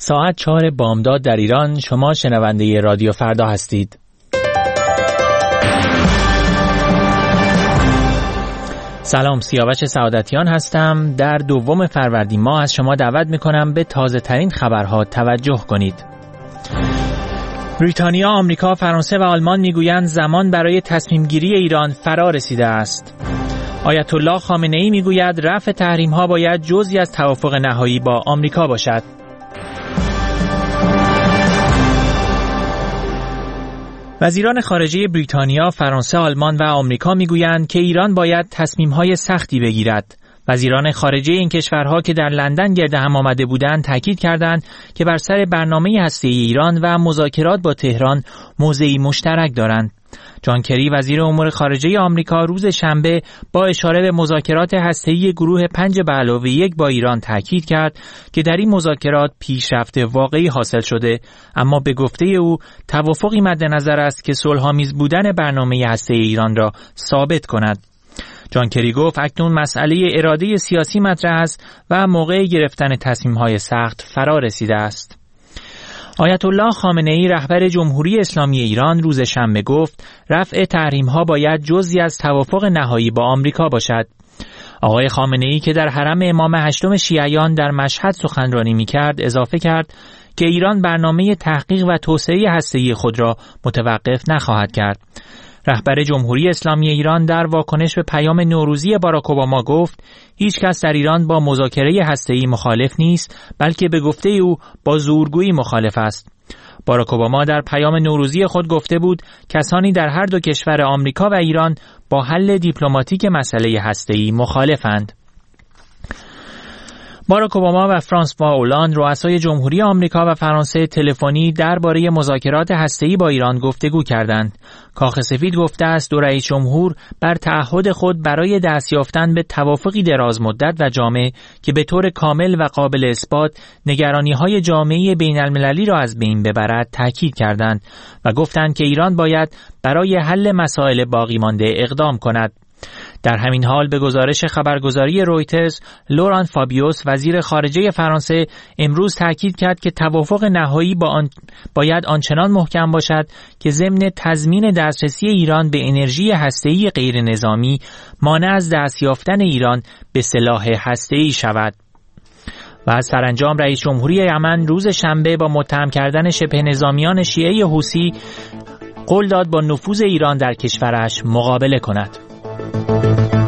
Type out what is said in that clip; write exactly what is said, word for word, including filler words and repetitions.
ساعت چهار بامداد در ایران. شما شنونده رادیو فردا هستید. سلام، سیاوش سعادتیان هستم. در دوم فروردین ماه از شما دعوت میکنم به تازه ترین خبرها توجه کنید. بریتانیا، آمریکا، فرانسه و آلمان میگویند زمان برای تصمیم گیری ایران فرا رسیده است. آیت الله خامنه ای میگوید رفع تحریم ها باید جزئی از توافق نهایی با آمریکا باشد. وزیران خارجه بریتانیا، فرانسه، آلمان و آمریکا میگویند که ایران باید تصمیم‌های سختی بگیرد. وزیران خارجه این کشورها که در لندن گرد هم آمده بودند تاکید کردند که بر سر برنامه هسته‌ای ایران و مذاکرات با تهران موضعی مشترک دارند. جان کری، وزیر امور خارجه آمریکا، روز شنبه با اشاره به مذاکرات هسته‌ای گروه پنج به علاوه یک با ایران تاکید کرد که در این مذاکرات پیشرفت واقعی حاصل شده، اما به گفته او توافقی مد نظر است که صلح‌آمیز بودن برنامه هسته‌ای ایران را ثابت کند. جان کری گفت اکنون مسئله اراده سیاسی مطرح است و موقع گرفتن تصمیم‌های سخت فرا رسیده است. آیت الله خامنه ای، رهبر جمهوری اسلامی ایران، روز شنبه گفت رفع تحریم‌ها باید جزئی از توافق نهایی با آمریکا باشد. آقای خامنه ای که در حرم امام هشتم شیعیان در مشهد سخنرانی می‌کرد، اضافه کرد که ایران برنامه تحقیق و توسعه هسته‌ای خود را متوقف نخواهد کرد. رهبر جمهوری اسلامی ایران در واکنش به پیام نوروزی باراک اوباما گفت هیچ کس در ایران با مذاکره هسته‌ای مخالف نیست، بلکه به گفته او با زورگویی مخالف است. باراک اوباما در پیام نوروزی خود گفته بود کسانی در هر دو کشور آمریکا و ایران با حل دیپلماتیک مسئله هسته‌ای مخالفند. باراک اوباما و فرانسوا اولاند، رؤسای جمهوری آمریکا و فرانسه، تلفنی درباره مذاکرات هسته‌ای با ایران گفتگو کردند. کاخ سفید گفته است دو رئیس جمهور بر تعهد خود برای دست یافتن به توافقی دراز مدت و جامع که به طور کامل و قابل اثبات نگرانی‌های جامعه بین‌المللی را از بین ببرد تاکید کردند و گفتند که ایران باید برای حل مسائل باقی مانده اقدام کند. در همین حال به گزارش خبرگزاری رویترز، لوران فابیوس، وزیر خارجه فرانسه، امروز تاکید کرد که توافق نهایی با آن باید آنچنان محکم باشد که ضمن تضمین دسترسی ایران به انرژی هسته‌ای غیر نظامی مانع از دست یافتن ایران به سلاح هسته‌ای شود. و سرانجام رئیس جمهوری یمن روز شنبه با متهم کردن شبه نظامیان شیعه حوثی قول داد با نفوذ ایران در کشورش مقابله کند.